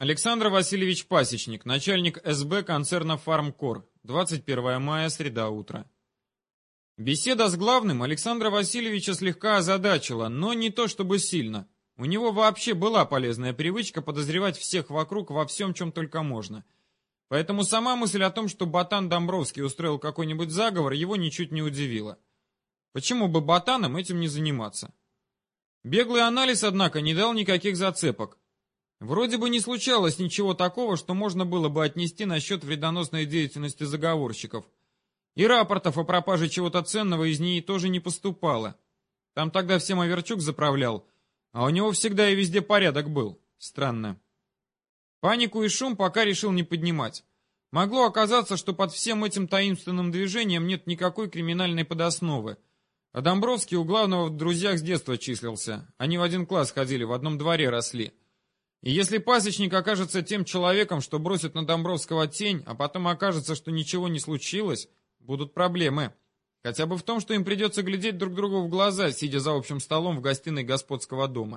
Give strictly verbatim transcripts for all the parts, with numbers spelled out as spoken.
Александр Васильевич Пасечник, начальник эс бэ концерна «Фармкор», двадцать первое мая, среда, утро. Беседа с главным Александра Васильевича слегка озадачила, но не то чтобы сильно. У него вообще была полезная привычка подозревать всех вокруг во всем, чем только можно. Поэтому сама мысль о том, что ботан Домбровский устроил какой-нибудь заговор, его ничуть не удивила. Почему бы ботаном этим не заниматься? Беглый анализ, однако, не дал никаких зацепок. Вроде бы не случалось ничего такого, что можно было бы отнести насчет вредоносной деятельности заговорщиков. И рапортов о пропаже чего-то ценного из ней тоже не поступало. Там тогда всем Аверчук заправлял, а у него всегда и везде порядок был. Странно. Панику и шум пока решил не поднимать. Могло оказаться, что под всем этим таинственным движением нет никакой криминальной подосновы. А Домбровский у главного в друзьях с детства числился. Они в один класс ходили, в одном дворе росли. И если Пасечник окажется тем человеком, что бросит на Домбровского тень, а потом окажется, что ничего не случилось, будут проблемы. Хотя бы в том, что им придется глядеть друг другу в глаза, сидя за общим столом в гостиной господского дома.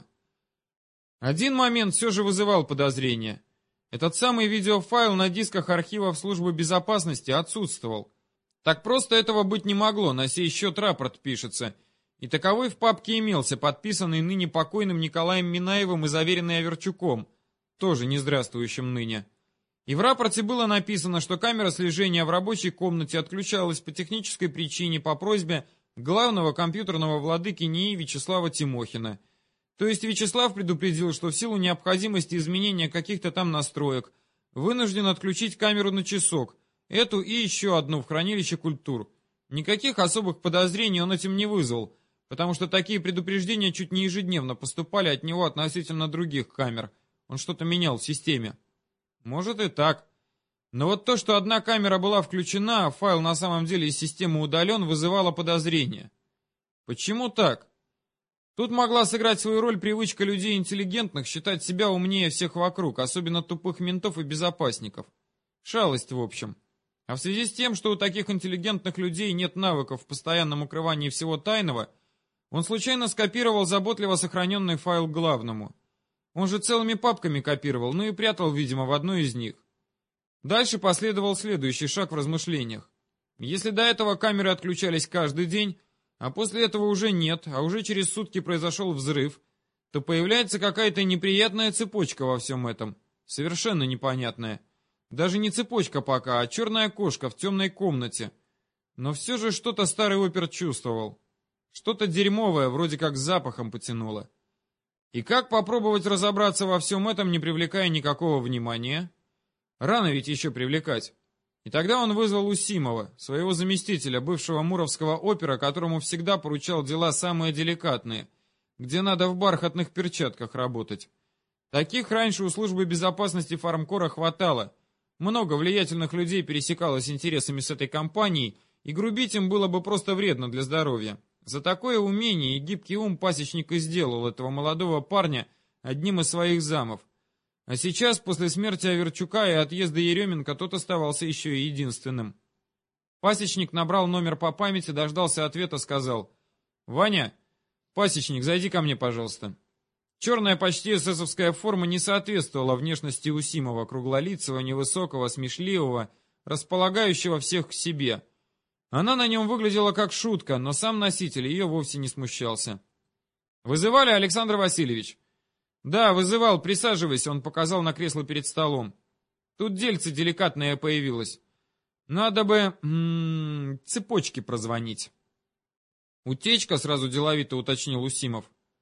Один момент все же вызывал подозрения. Этот самый видеофайл на дисках архивов службы безопасности отсутствовал. Так просто этого быть не могло, на сей счет рапорт пишется. И таковой в папке имелся, подписанный ныне покойным Николаем Минаевым и заверенный Аверчуком, тоже не здравствующим ныне. И в рапорте было написано, что камера слежения в рабочей комнате отключалась по технической причине по просьбе главного компьютерного владыки НИИ Вячеслава Тимохина. То есть Вячеслав предупредил, что в силу необходимости изменения каких-то там настроек вынужден отключить камеру на часок, эту и еще одну в хранилище культур. Никаких особых подозрений он этим не вызвал, потому что такие предупреждения чуть не ежедневно поступали от него относительно других камер. Он что-то менял в системе. Может и так. Но вот то, что одна камера была включена, а файл на самом деле из системы удален, вызывало подозрения. Почему так? Тут могла сыграть свою роль привычка людей интеллигентных считать себя умнее всех вокруг, особенно тупых ментов и безопасников. Шалость, в общем. А в связи с тем, что у таких интеллигентных людей нет навыков в постоянном укрывании всего тайного, он случайно скопировал заботливо сохраненный файл к главному. Он же целыми папками копировал, ну и прятал, видимо, в одной из них. Дальше последовал следующий шаг в размышлениях. Если до этого камеры отключались каждый день, а после этого уже нет, а уже через сутки произошел взрыв, то появляется какая-то неприятная цепочка во всем этом. Совершенно непонятная. Даже не цепочка пока, а черная кошка в темной комнате. Но все же что-то старый опер чувствовал. Что-то дерьмовое, вроде как с запахом потянуло. И как попробовать разобраться во всем этом, не привлекая никакого внимания? Рано ведь еще привлекать. И тогда он вызвал Усимова, своего заместителя, бывшего муровского опера, которому всегда поручал дела самые деликатные, где надо в бархатных перчатках работать. Таких раньше у службы безопасности Фармкора хватало. Много влиятельных людей пересекалось интересами с этой компанией, и грубить им было бы просто вредно для здоровья. За такое умение и гибкий ум Пасечник и сделал этого молодого парня одним из своих замов. А сейчас, после смерти Аверчука и отъезда Еременко, тот оставался еще и единственным. Пасечник набрал номер по памяти, дождался ответа, сказал: «Ваня, Пасечник, зайди ко мне, пожалуйста». Черная почти эсэсовская форма не соответствовала внешности Усимова, круглолицего, невысокого, смешливого, располагающего всех к себе. Она на нем выглядела как шутка, но сам носитель ее вовсе не смущался. «Вызывали, Александр Васильевич?» «Да, вызывал, присаживайся», — он показал на кресло перед столом. «Тут дельце деликатное появилось. Надо бы... М -м, цепочки прозвонить». «Утечка?» — сразу деловито уточнил Усимов.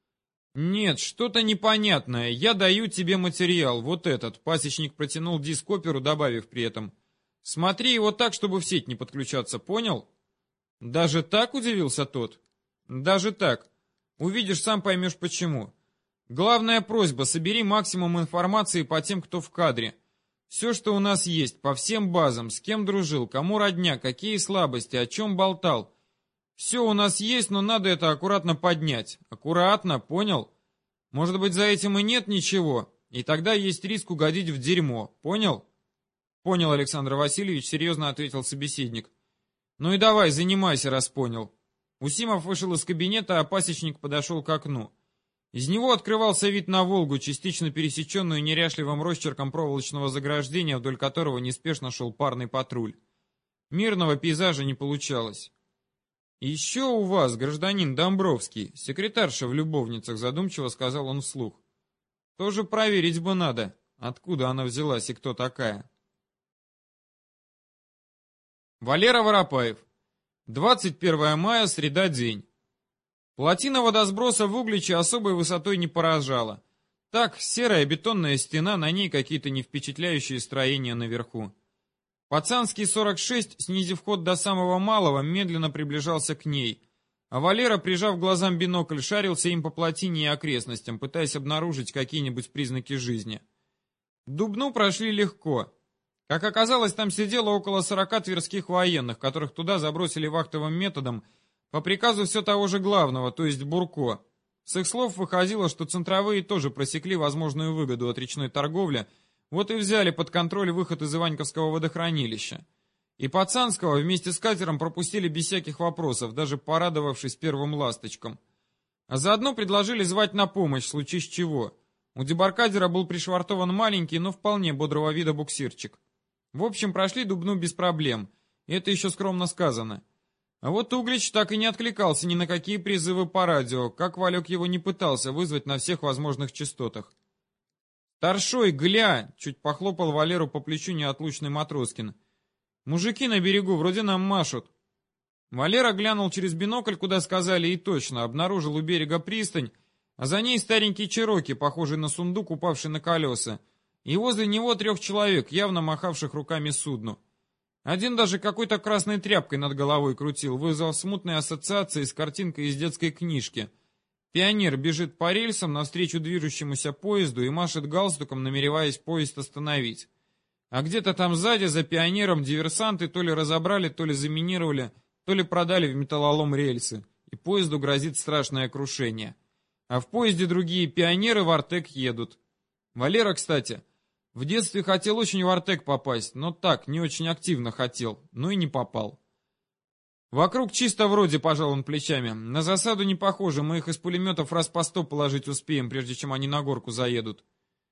«Нет, что-то непонятное. Я даю тебе материал, вот этот». Пасечник протянул диск оперу, добавив при этом: «Смотри его так, чтобы в сеть не подключаться, понял?» «Даже так?» — удивился тот. «Даже так. Увидишь, сам поймешь почему. Главная просьба: собери максимум информации по тем, кто в кадре. Все, что у нас есть, по всем базам, с кем дружил, кому родня, какие слабости, о чем болтал. Все у нас есть, но надо это аккуратно поднять. Аккуратно, понял? Может быть, за этим и нет ничего, и тогда есть риск угодить в дерьмо, понял?» «Понял, Александр Васильевич», — серьезно ответил собеседник. «Ну и давай, занимайся, раз понял». Усимов вышел из кабинета, а Пасечник подошел к окну. Из него открывался вид на Волгу, частично пересеченную неряшливым росчерком проволочного заграждения, вдоль которого неспешно шел парный патруль. Мирного пейзажа не получалось. «Еще у вас, гражданин Домбровский, секретарша в любовницах», задумчиво сказал он вслух. «Тоже проверить бы надо, откуда она взялась и кто такая». Валера Воропаев. двадцать первое мая, среда, день. Плотина водосброса в Угличе особой высотой не поражала. Так, серая бетонная стена, на ней какие-то невпечатляющие строения наверху. Пацанский сорок шесть, снизив ход до самого малого, медленно приближался к ней. А Валера, прижав глазам бинокль, шарился им по плотине и окрестностям, пытаясь обнаружить какие-нибудь признаки жизни. Дубну прошли легко. Как оказалось, там сидело около сорока тверских военных, которых туда забросили вахтовым методом, по приказу все того же главного, то есть Бурко. С их слов выходило, что центровые тоже просекли возможную выгоду от речной торговли, вот и взяли под контроль выход из Иваньковского водохранилища. И Пацанского вместе с катером пропустили без всяких вопросов, даже порадовавшись первым ласточкам. А заодно предложили звать на помощь, в случае с чего. У дебаркадера был пришвартован маленький, но вполне бодрого вида буксирчик. В общем, прошли Дубну без проблем, и это еще скромно сказано. А вот Углич так и не откликался ни на какие призывы по радио, как Валек его не пытался вызвать на всех возможных частотах. «Старшой, гля!» — чуть похлопал Валеру по плечу неотлучный Матроскин. «Мужики на берегу вроде нам машут». Валера глянул через бинокль, куда сказали, и точно обнаружил у берега пристань, а за ней старенький чероки, похожий на сундук, упавший на колеса, и возле него трех человек, явно махавших руками судну. Один даже какой-то красной тряпкой над головой крутил, вызвал смутные ассоциации с картинкой из детской книжки. Пионер бежит по рельсам навстречу движущемуся поезду и машет галстуком, намереваясь поезд остановить. А где-то там сзади, за пионером, диверсанты то ли разобрали, то ли заминировали, то ли продали в металлолом рельсы, и поезду грозит страшное крушение. А в поезде другие пионеры в Артек едут. Валера, кстати, в детстве хотел очень в Артек попасть, но так, не очень активно хотел, но и не попал. Вокруг чисто вроде, пожал он плечами. На засаду не похоже, мы их из пулеметов раз по сто положить успеем, прежде чем они на горку заедут.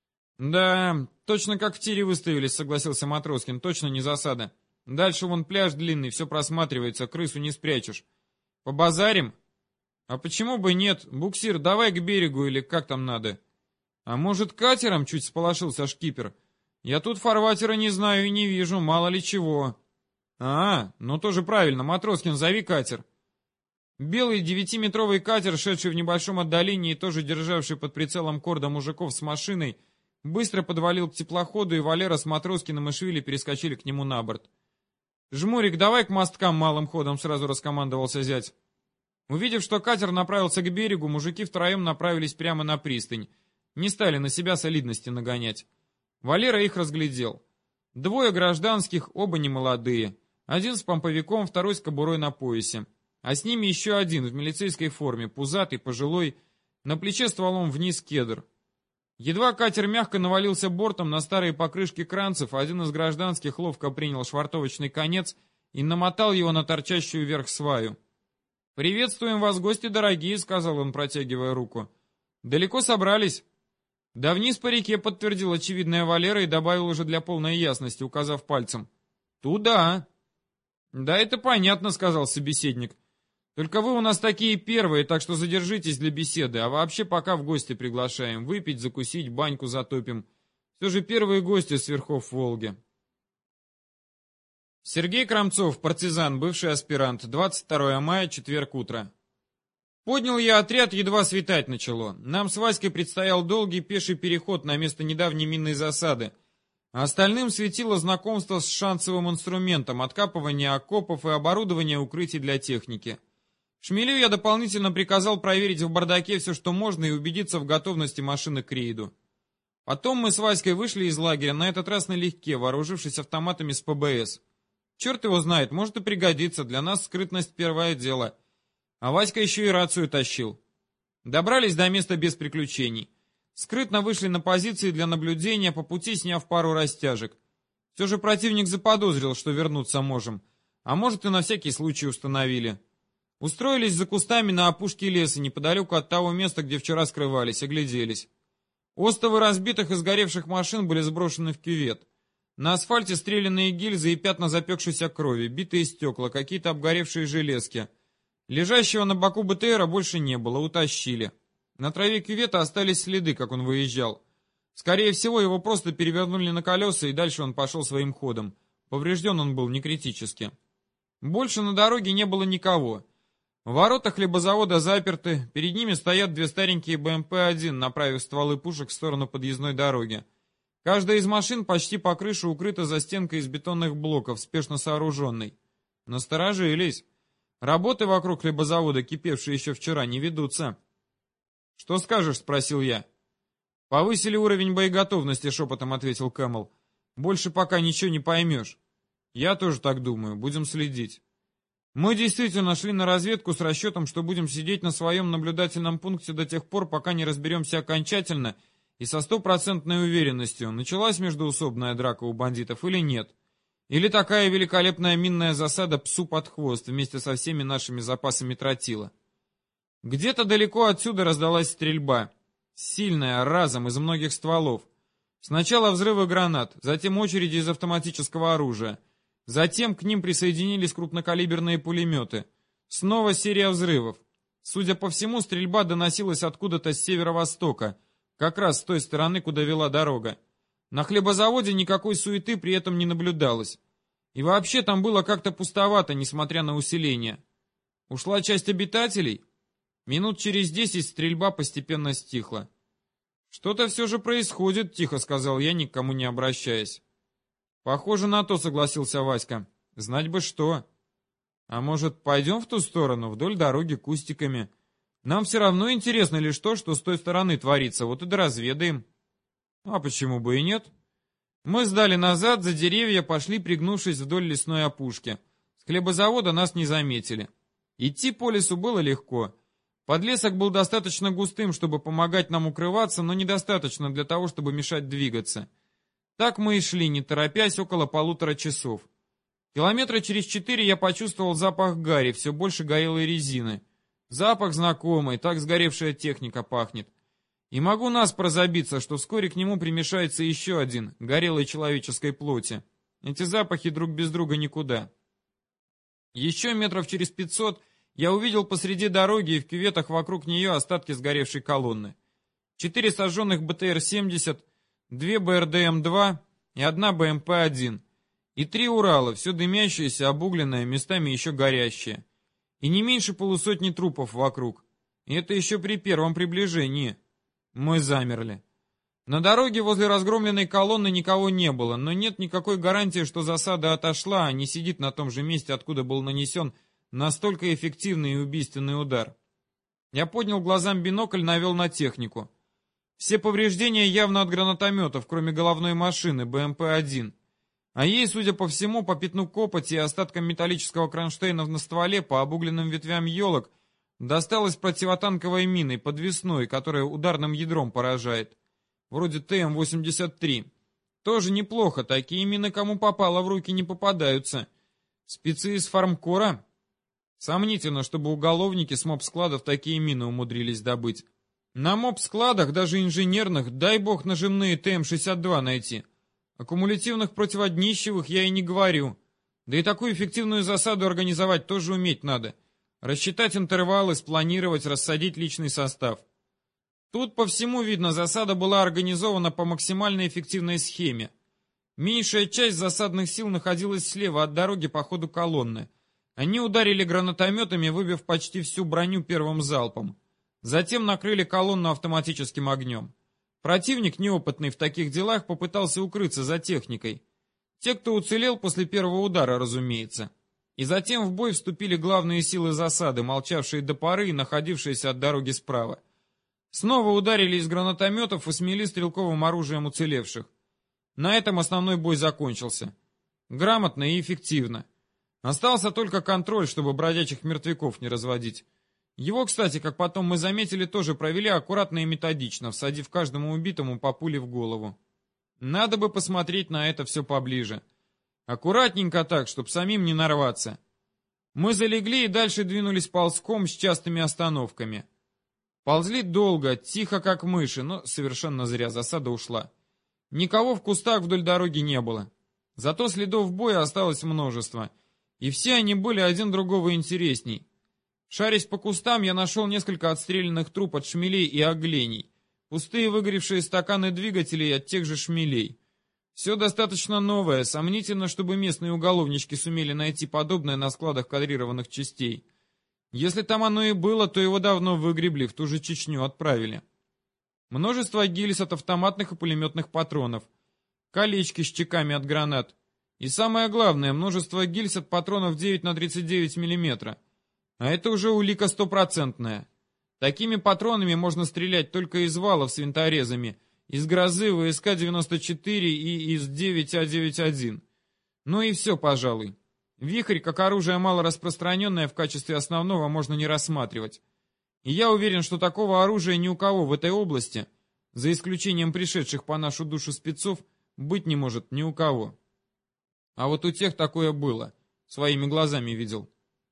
Да, точно как в тире выставились, согласился Матроскин, точно не засада. Дальше вон пляж длинный, все просматривается, крысу не спрячешь. Побазарим? А почему бы нет? Буксир, давай к берегу или как там надо? А может, катером, чуть сполошился шкипер. Я тут фарватера не знаю и не вижу, мало ли чего. А, ну тоже правильно, Матроскин, зови катер. Белый девятиметровый катер, шедший в небольшом отдалении и тоже державший под прицелом корда мужиков с машиной, быстро подвалил к теплоходу, и Валера с Матроскиным и Швили перескочили к нему на борт. «Жмурик, давай к мосткам малым ходом», — сразу раскомандовался зять. Увидев, что катер направился к берегу, мужики втроем направились прямо на пристань. Не стали на себя солидности нагонять. Валера их разглядел. Двое гражданских, оба немолодые. Один с помповиком, второй с кобурой на поясе. А с ними еще один в милицейской форме, пузатый, пожилой, на плече стволом вниз кедр. Едва катер мягко навалился бортом на старые покрышки кранцев, один из гражданских ловко принял швартовочный конец и намотал его на торчащую вверх сваю. «Приветствуем вас, гости дорогие», — сказал он, протягивая руку. «Далеко собрались?» «Да вниз по реке», — подтвердил очевидная Валера и добавил уже для полной ясности, указав пальцем. «Туда». «Да это понятно», — сказал собеседник. «Только вы у нас такие первые, так что задержитесь для беседы, а вообще пока в гости приглашаем. Выпить, закусить, баньку затопим. Все же первые гости с верхов Волги». Сергей Крамцов, партизан, бывший аспирант, двадцать второе мая, четверг, утро. Поднял я отряд, едва светать начало. Нам с Васькой предстоял долгий пеший переход на место недавней минной засады. А остальным светило знакомство с шансовым инструментом, откапывание окопов и оборудование укрытий для техники. Шмелю я дополнительно приказал проверить в бардаке все, что можно, и убедиться в готовности машины к рейду. Потом мы с Васькой вышли из лагеря, на этот раз налегке, вооружившись автоматами с ПБС. Черт его знает, может и пригодится, для нас скрытность первое дело. А Васька еще и рацию тащил. Добрались до места без приключений. Скрытно вышли на позиции для наблюдения, по пути сняв пару растяжек. Все же противник заподозрил, что вернуться можем. А может и на всякий случай установили. Устроились за кустами на опушке леса, неподалеку от того места, где вчера скрывались, огляделись. Остовы разбитых и сгоревших машин были сброшены в кювет. На асфальте стрелянные гильзы и пятна запекшейся крови, битые стекла, какие-то обгоревшие железки. Лежащего на боку БТРа больше не было, утащили. На траве кювета остались следы, как он выезжал. Скорее всего, его просто перевернули на колеса, и дальше он пошел своим ходом. Поврежден он был не критически. Больше на дороге не было никого. Ворота хлебозавода заперты, перед ними стоят две старенькие бэ эм пэ один, направив стволы пушек в сторону подъездной дороги. Каждая из машин почти по крыше укрыта застенкой из бетонных блоков, спешно сооруженной. Насторожились. Работы вокруг хлебозавода, кипевшие еще вчера, не ведутся. «Что скажешь?» — спросил я. «Повысили уровень боеготовности», — шепотом ответил Кэмэл. «Больше пока ничего не поймешь». «Я тоже так думаю. Будем следить». Мы действительно шли на разведку с расчетом, что будем сидеть на своем наблюдательном пункте до тех пор, пока не разберемся окончательно и со стопроцентной уверенностью, началась междоусобная драка у бандитов или нет. Или такая великолепная минная засада псу под хвост вместе со всеми нашими запасами тротила. Где-то далеко отсюда раздалась стрельба. Сильная, разом, из многих стволов. Сначала взрывы гранат, затем очереди из автоматического оружия. Затем к ним присоединились крупнокалиберные пулеметы. Снова серия взрывов. Судя по всему, стрельба доносилась откуда-то с северо-востока, как раз с той стороны, куда вела дорога. На хлебозаводе никакой суеты при этом не наблюдалось. И вообще там было как-то пустовато, несмотря на усиление. Ушла часть обитателей? Минут через десять стрельба постепенно стихла. «Что-то все же происходит», — тихо сказал я, ни к кому не обращаясь. «Похоже на то», — согласился Васька. «Знать бы что. А может, пойдем в ту сторону, вдоль дороги кустиками? Нам все равно интересно лишь то, что с той стороны творится, вот и доразведаем». «А почему бы и нет?» Мы сдали назад, за деревья пошли, пригнувшись вдоль лесной опушки. С хлебозавода нас не заметили. Идти по лесу было легко. Подлесок был достаточно густым, чтобы помогать нам укрываться, но недостаточно для того, чтобы мешать двигаться. Так мы и шли, не торопясь, около полутора часов. Километра через четыре я почувствовал запах гари, все больше горелой резины. Запах знакомый, так сгоревшая техника пахнет. И могу наспор забиться, что вскоре к нему примешается еще один, горелой человеческой плоти. Эти запахи друг без друга никуда. Еще метров через пятьсот я увидел посреди дороги и в кюветах вокруг нее остатки сгоревшей колонны. Четыре сожженных бэ тэ эр семьдесят, две бэ эр дэ эм два и одна бэ эм пэ один. И три Урала, все дымящееся, обугленное, местами еще горящее. И не меньше полусотни трупов вокруг. И это еще при первом приближении. Мы замерли. На дороге возле разгромленной колонны никого не было, но нет никакой гарантии, что засада отошла, а не сидит на том же месте, откуда был нанесен настолько эффективный и убийственный удар. Я поднял глазам бинокль, навел на технику. Все повреждения явно от гранатометов, кроме головной машины бэ эм пэ один. А ей, судя по всему, по пятну копоти и остаткам металлического кронштейна на стволе, по обугленным ветвям елок, досталась противотанковой миной, подвесной, которая ударным ядром поражает. Вроде тэ эм восемьдесят три. Тоже неплохо, такие мины кому попало в руки не попадаются. Спецы из фармкора? Сомнительно, чтобы уголовники с моб-складов такие мины умудрились добыть. На моб-складах, даже инженерных, дай бог нажимные тэ эм шестьдесят два найти. О кумулятивных противоднищевых я и не говорю. Да и такую эффективную засаду организовать тоже уметь надо. Рассчитать интервалы, спланировать, рассадить личный состав. Тут по всему видно, засада была организована по максимально эффективной схеме. Меньшая часть засадных сил находилась слева от дороги по ходу колонны. Они ударили гранатометами, выбив почти всю броню первым залпом. Затем накрыли колонну автоматическим огнем. Противник, неопытный в таких делах, попытался укрыться за техникой. Те, кто уцелел после первого удара, разумеется. И затем в бой вступили главные силы засады, молчавшие до поры и находившиеся от дороги справа. Снова ударили из гранатометов и смели стрелковым оружием уцелевших. На этом основной бой закончился. Грамотно и эффективно. Остался только контроль, чтобы бродячих мертвяков не разводить. Его, кстати, как потом мы заметили, тоже провели аккуратно и методично, всадив каждому убитому по пуле в голову. Надо бы посмотреть на это все поближе. Аккуратненько так, чтоб самим не нарваться. Мы залегли и дальше двинулись ползком с частыми остановками. Ползли долго, тихо как мыши, но совершенно зря, засада ушла. Никого в кустах вдоль дороги не было. Зато следов боя осталось множество, и все они были один другого интересней. Шарясь по кустам, я нашел несколько отстрелянных труп от шмелей и огллений, пустые выгоревшие стаканы двигателей от тех же шмелей. Все достаточно новое, сомнительно, чтобы местные уголовнички сумели найти подобное на складах кадрированных частей. Если там оно и было, то его давно выгребли, в ту же Чечню отправили. Множество гильз от автоматных и пулеметных патронов, колечки с чеками от гранат. И самое главное, множество гильз от патронов девять на тридцать девять миллиметров. А это уже улика стопроцентная. Такими патронами можно стрелять только из валов с винторезами, из грозы вэ эс ка девяносто четыре и из девять а девять один. Ну и все, пожалуй. Вихрь, как оружие мало распространенное, в качестве основного можно не рассматривать. И я уверен, что такого оружия ни у кого в этой области, за исключением пришедших по нашу душу спецов, быть не может ни у кого. А вот у тех такое было. Своими глазами видел.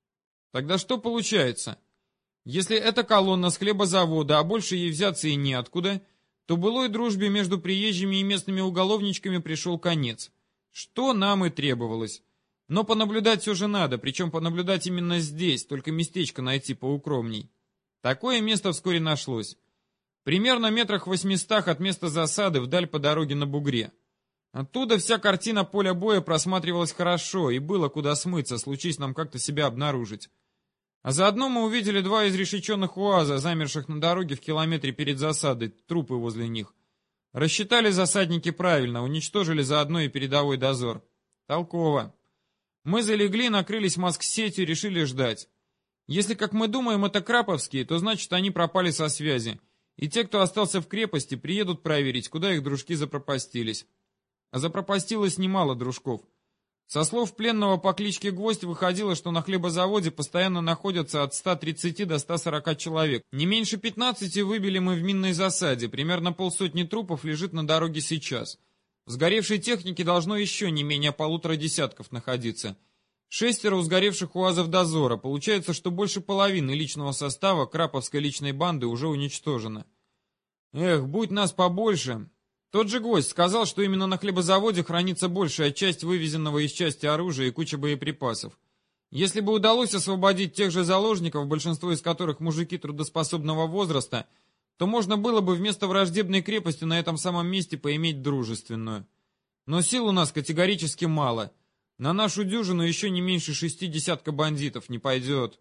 Тогда что получается? Если это колонна с хлебозавода, а больше ей взяться и неоткуда, то былой дружбе между приезжими и местными уголовничками пришел конец. Что нам и требовалось. Но понаблюдать все же надо, причем понаблюдать именно здесь, только местечко найти поукромней. Такое место вскоре нашлось. Примерно метрах в восьмистах от места засады вдаль по дороге на бугре. Оттуда вся картина поля боя просматривалась хорошо, и было куда смыться, случись нам как-то себя обнаружить. А заодно мы увидели два изрешеченных УАЗа, замерших на дороге в километре перед засадой, трупы возле них. Рассчитали засадники правильно, уничтожили заодно и передовой дозор. Толково. Мы залегли, накрылись маск-сетью, решили ждать. Если, как мы думаем, это краповские, то значит они пропали со связи. И те, кто остался в крепости, приедут проверить, куда их дружки запропастились. А запропастилось немало дружков. Со слов пленного по кличке Гвоздь выходило, что на хлебозаводе постоянно находятся от ста тридцати до ста сорока человек. Не меньше пятнадцати выбили мы в минной засаде, примерно полсотни трупов лежит на дороге сейчас. В сгоревшей технике должно еще не менее полутора десятков находиться. Шестеро у сгоревших УАЗов дозора. Получается, что больше половины личного состава краповской личной банды уже уничтожено. Эх, будь нас побольше. Тот же Гвоздь сказал, что именно на хлебозаводе хранится большая часть вывезенного из части оружия и куча боеприпасов. Если бы удалось освободить тех же заложников, большинство из которых мужики трудоспособного возраста, то можно было бы вместо враждебной крепости на этом самом месте поиметь дружественную. Но сил у нас категорически мало. На нашу дюжину еще не меньше шести десятка бандитов не пойдет.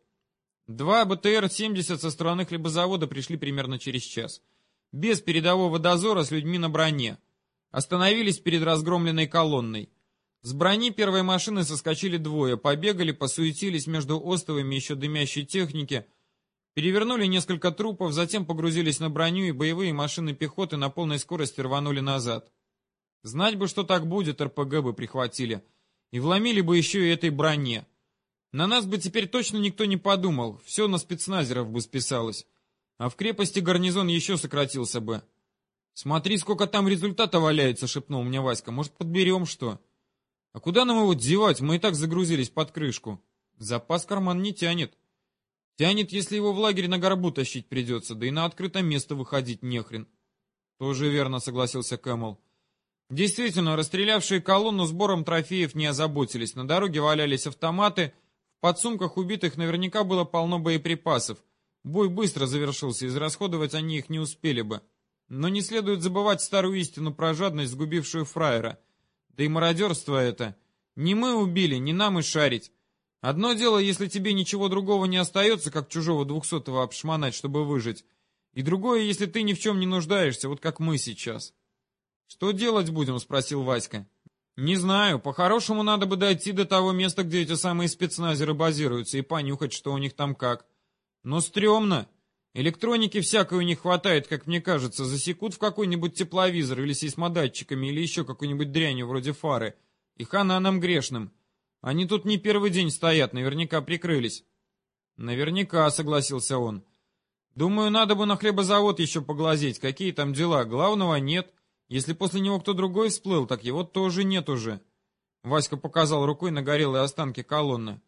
Два бэ тэ эр семьдесят со стороны хлебозавода пришли примерно через час. Без передового дозора с людьми на броне. Остановились перед разгромленной колонной. С брони первой машины соскочили двое, побегали, посуетились между остовами еще дымящей техники, перевернули несколько трупов, затем погрузились на броню, и боевые машины пехоты на полной скорости рванули назад. Знать бы, что так будет, эр пэ гэ бы прихватили. И вломили бы еще и этой броне. На нас бы теперь точно никто не подумал, все на спецназеров бы списалось. А в крепости гарнизон еще сократился бы. «Смотри, сколько там результата валяется», — шепнул мне Васька. «Может, подберем что?» «А куда нам его девать? Мы и так загрузились под крышку». «Запас карман не тянет». «Тянет, если его в лагерь на горбу тащить придется, да и на открытое место выходить нехрен». «Тоже верно», — согласился Кэмэл. Действительно, расстрелявшие колонну сбором трофеев не озаботились. На дороге валялись автоматы, в подсумках убитых наверняка было полно боеприпасов. Бой быстро завершился, израсходовать они их не успели бы. Но не следует забывать старую истину про жадность, сгубившую фраера. Да и мародерство это. Не мы убили, не нам и шарить. Одно дело, если тебе ничего другого не остается, как чужого двухсотого обшмонать, чтобы выжить. И другое, если ты ни в чем не нуждаешься, вот как мы сейчас. «Что делать будем?» — спросил Васька. «Не знаю. По-хорошему надо бы дойти до того места, где эти самые спецназеры базируются, и понюхать, что у них там как. Но стрёмно. Электроники всякой у них хватает, как мне кажется. Засекут в какой-нибудь тепловизор или сейсмодатчиками, или еще какой-нибудь дрянью вроде фары. И хана нам грешным. Они тут не первый день стоят, наверняка прикрылись». «Наверняка», — согласился он. «Думаю, надо бы на хлебозавод еще поглазеть, какие там дела. Главного нет. Если после него кто другой всплыл, так его тоже нет уже». Васька показал рукой на горелые останки колонны.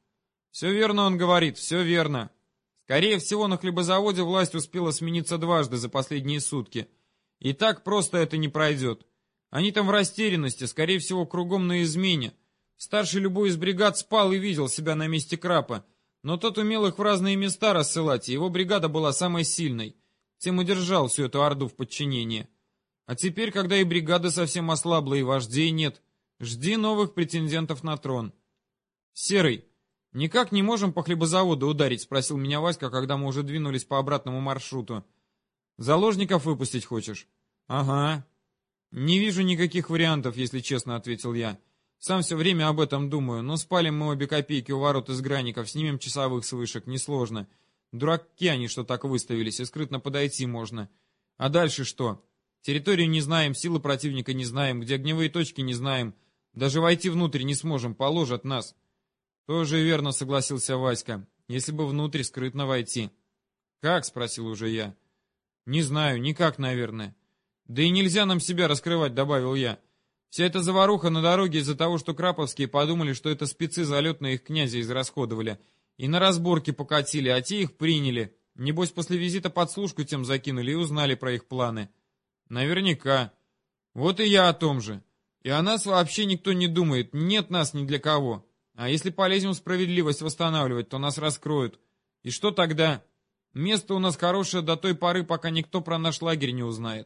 Все верно он говорит, все верно. Скорее всего, на хлебозаводе власть успела смениться дважды за последние сутки. И так просто это не пройдет. Они там в растерянности, скорее всего, кругом на измене. Старший любой из бригад спал и видел себя на месте Крапа, но тот умел их в разные места рассылать, и его бригада была самой сильной. Тем и держал всю эту орду в подчинении. А теперь, когда и бригада совсем ослабла, и вождей нет, жди новых претендентов на трон. Серый, никак не можем по хлебозаводу ударить, спросил меня Васька, когда мы уже двинулись по обратному маршруту. Заложников выпустить хочешь? Ага. Не вижу никаких вариантов, если честно, ответил я. Сам все время об этом думаю, но спалим мы обе копейки у ворот из граников, снимем часовых с вышек, несложно. Дураки они, что так выставились, и скрытно подойти можно. А дальше что? Территорию не знаем, силы противника не знаем, где огневые точки не знаем. Даже войти внутрь не сможем, положат нас. Тоже верно, согласился Васька. Если бы внутрь скрытно войти. Как, спросил уже я. Не знаю, никак, наверное. Да и нельзя нам себя раскрывать, добавил я. Вся эта заваруха на дороге из-за того, что краповские подумали, что это спецы залетные их князя израсходовали. И на разборки покатили, а те их приняли. Небось, после визита подслушку тем закинули и узнали про их планы. Наверняка. Вот и я о том же. И о нас вообще никто не думает, нет нас ни для кого. А если полезем справедливость восстанавливать, то нас раскроют. И что тогда? Место у нас хорошее до той поры, пока никто про наш лагерь не узнает.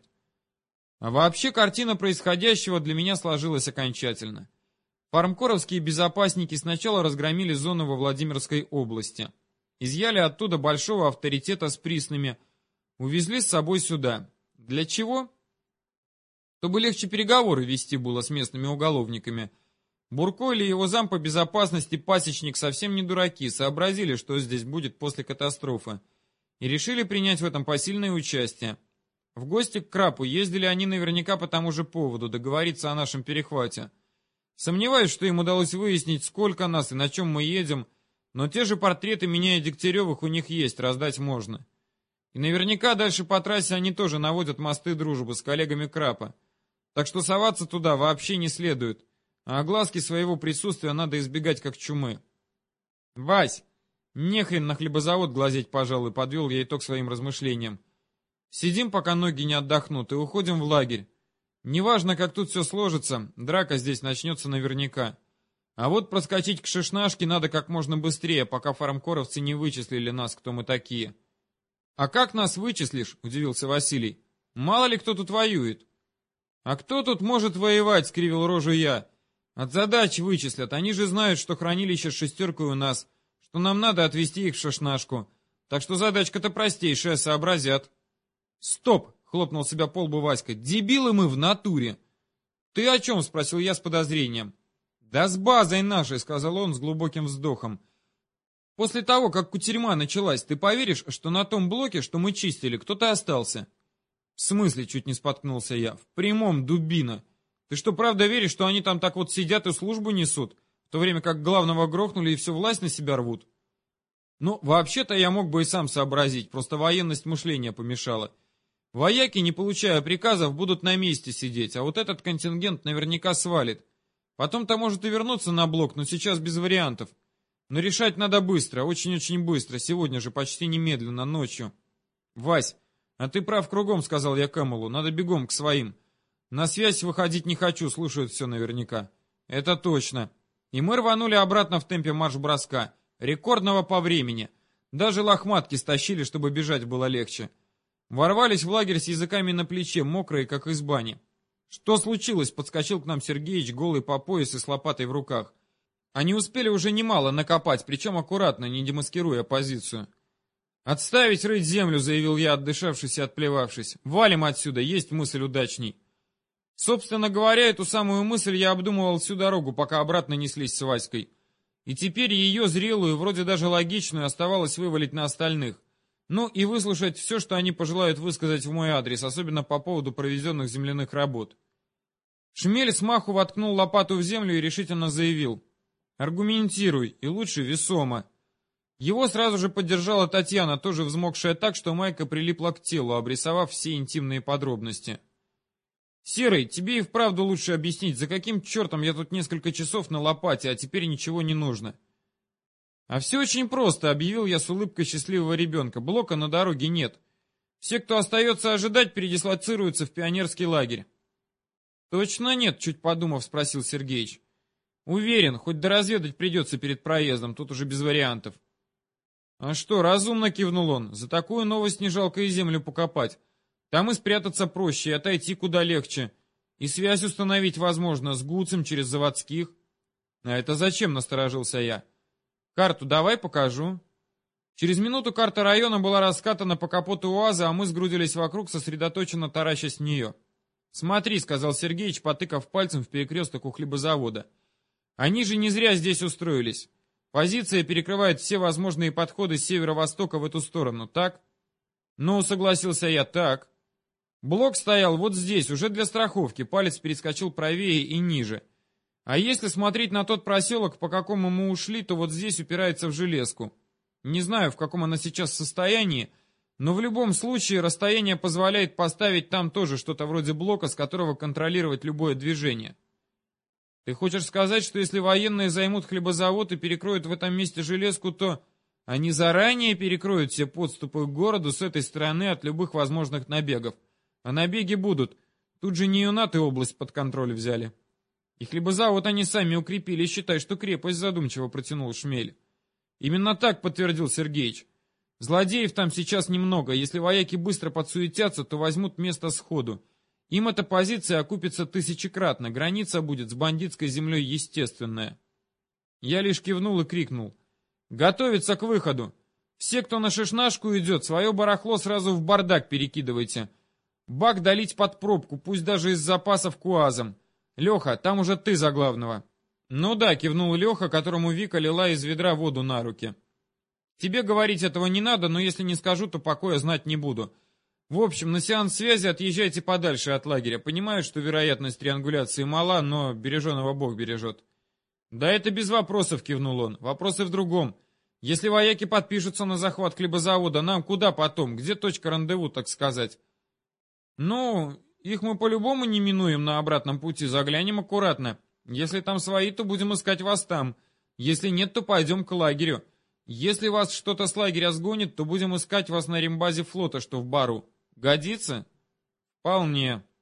А вообще картина происходящего для меня сложилась окончательно. Фармкоровские безопасники сначала разгромили зону во Владимирской области. Изъяли оттуда большого авторитета с приснами. Увезли с собой сюда. Для чего? Чтобы легче переговоры вести было с местными уголовниками. Бурко или его зам по безопасности пасечник совсем не дураки, сообразили, что здесь будет после катастрофы. И решили принять в этом посильное участие. В гости к Крапу ездили они наверняка по тому же поводу, договориться о нашем перехвате. Сомневаюсь, что им удалось выяснить, сколько нас и на чем мы едем, но те же портреты меня и Дегтяревых у них есть, раздать можно. И наверняка дальше по трассе они тоже наводят мосты дружбы с коллегами Крапа. Так что соваться туда вообще не следует, а огласки своего присутствия надо избегать как чумы. Вась, нехрен на хлебозавод глазеть, пожалуй, подвел я итог своим размышлениям. Сидим, пока ноги не отдохнут, и уходим в лагерь. Неважно, как тут все сложится, драка здесь начнется наверняка. А вот проскочить к шишнашке надо как можно быстрее, пока фармкоровцы не вычислили нас, кто мы такие. А как нас вычислишь, удивился Василий. Мало ли кто тут воюет. А кто тут может воевать, скривил рожу я. От задач вычислят, они же знают, что хранилище с шестеркой у нас, что нам надо отвезти их в шишнашку. Так что задачка-то простейшая, сообразят. Стоп! Хлопнул себя по лбу Васька. Дебилы мы в натуре. Ты о чем? Спросил я с подозрением. Да с базой нашей, сказал он с глубоким вздохом. После того, как кутерьма началась, ты поверишь, что на том блоке, что мы чистили, кто-то остался? В смысле, чуть не споткнулся я. В прямом, дубина. Ты что, правда веришь, что они там так вот сидят и службу несут, в то время как главного грохнули и всю власть на себя рвут? Ну, вообще-то я мог бы и сам сообразить, просто военность мышления помешала. Вояки, не получая приказов, будут на месте сидеть, а вот этот контингент наверняка свалит. Потом-то может и вернуться на блок, но сейчас без вариантов. Но решать надо быстро, очень-очень быстро, сегодня же, почти немедленно, ночью. Вась, а ты прав кругом, сказал я Кэмелу, надо бегом к своим. На связь выходить не хочу, слушают все наверняка. Это точно. И мы рванули обратно в темпе марш-броска, рекордного по времени. Даже лохматки стащили, чтобы бежать было легче. Ворвались в лагерь с языками на плече, мокрые, как из бани. «Что случилось?» — подскочил к нам Сергеич, голый по пояс и с лопатой в руках. Они успели уже немало накопать, причем аккуратно, не демаскируя позицию. «Отставить рыть землю», — заявил я, отдышавшись и отплевавшись. «Валим отсюда, есть мысль удачней». Собственно говоря, эту самую мысль я обдумывал всю дорогу, пока обратно неслись с Васькой. И теперь ее зрелую, вроде даже логичную, оставалось вывалить на остальных. Ну и выслушать все, что они пожелают высказать в мой адрес, особенно по поводу проведенных земляных работ. Шмель смаху воткнул лопату в землю и решительно заявил: «Аргументируй, и лучше весомо». Его сразу же поддержала Татьяна, тоже взмокшая так, что майка прилипла к телу, обрисовав все интимные подробности. «Серый, тебе и вправду лучше объяснить, за каким чертом я тут несколько часов на лопате, а теперь ничего не нужно». А все очень просто, объявил я с улыбкой счастливого ребенка. Блока на дороге нет. Все, кто остается ожидать, передислоцируются в пионерский лагерь. Точно нет, чуть подумав, спросил Сергеич. Уверен, хоть доразведать придется перед проездом, тут уже без вариантов. А что, разумно, кивнул он. За такую новость не жалко и землю покопать. Там и спрятаться проще, и отойти куда легче. И связь установить возможно с Гуцем через заводских. А это зачем, насторожился я. Карту давай покажу. Через минуту карта района была раскатана по капоту УАЗа, а мы сгрудились вокруг, сосредоточенно таращась в нее. «Смотри», — сказал Сергеич, потыкав пальцем в перекресток у хлебозавода. «Они же не зря здесь устроились. Позиция перекрывает все возможные подходы с северо-востока в эту сторону, так?» «Ну», — согласился я, — «так». Блок стоял вот здесь, уже для страховки, палец перескочил правее и ниже. А если смотреть на тот проселок, по какому мы ушли, то вот здесь упирается в железку. Не знаю, в каком она сейчас состоянии, но в любом случае расстояние позволяет поставить там тоже что-то вроде блока, с которого контролировать любое движение. Ты хочешь сказать, что если военные займут хлебозавод и перекроют в этом месте железку, то они заранее перекроют все подступы к городу с этой стороны от любых возможных набегов? А набеги будут. Тут же Неюнат и область под контроль взяли. И хлебозавод они сами укрепили, считай, что крепость, задумчиво протянул Шмель. Именно так, подтвердил Сергеич. Злодеев там сейчас немного. Если вояки быстро подсуетятся, то возьмут место сходу. Им эта позиция окупится тысячекратно. Граница будет с бандитской землей естественная. Я лишь кивнул и крикнул. Готовиться к выходу. Все, кто на шишнашку идет, свое барахло сразу в бардак перекидывайте. Бак долить под пробку, пусть даже из запасов КуАЗом. Леха, там уже ты за главного. Ну да, кивнул Леха, которому Вика лила из ведра воду на руки. Тебе говорить этого не надо, но если не скажу, то покоя знать не буду. В общем, на сеанс связи отъезжайте подальше от лагеря. Понимаю, что вероятность триангуляции мала, но береженого Бог бережет. Да это без вопросов, кивнул он. Вопросы в другом. Если вояки подпишутся на захват хлебозавода, нам куда потом? Где точка рандеву, так сказать? Ну, их мы по-любому не минуем на обратном пути, заглянем аккуратно. Если там свои, то будем искать вас там. Если нет, то пойдем к лагерю. Если вас что-то с лагеря сгонит, то будем искать вас на рембазе флота, что в Бару. Годится? Вполне.